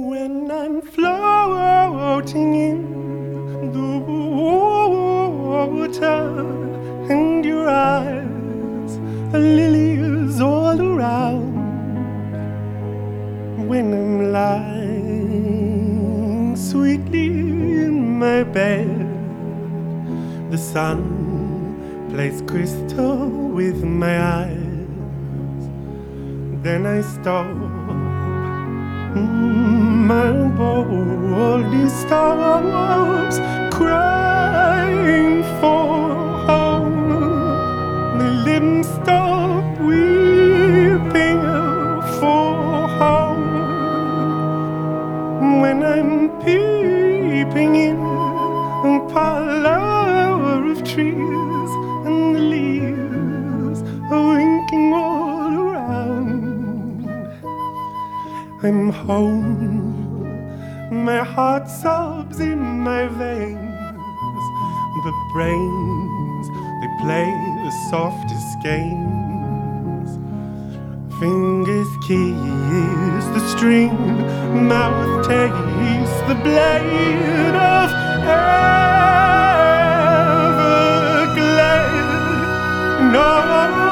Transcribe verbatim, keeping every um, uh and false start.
When I'm floating in the water and your eyes are lilies all around. When I'm lying sweetly in my bed, the sun plays crystal with my eyes. Then I stop my body stops crying for home. The limbs stop weeping for home. When I'm peeping in a parlor of trees and the leaves are winking all around, I'm home. My heart sobs in my veins. The brains, they play the softest games. Fingers kiss the string, mouth tastes the blade of Everglade. No.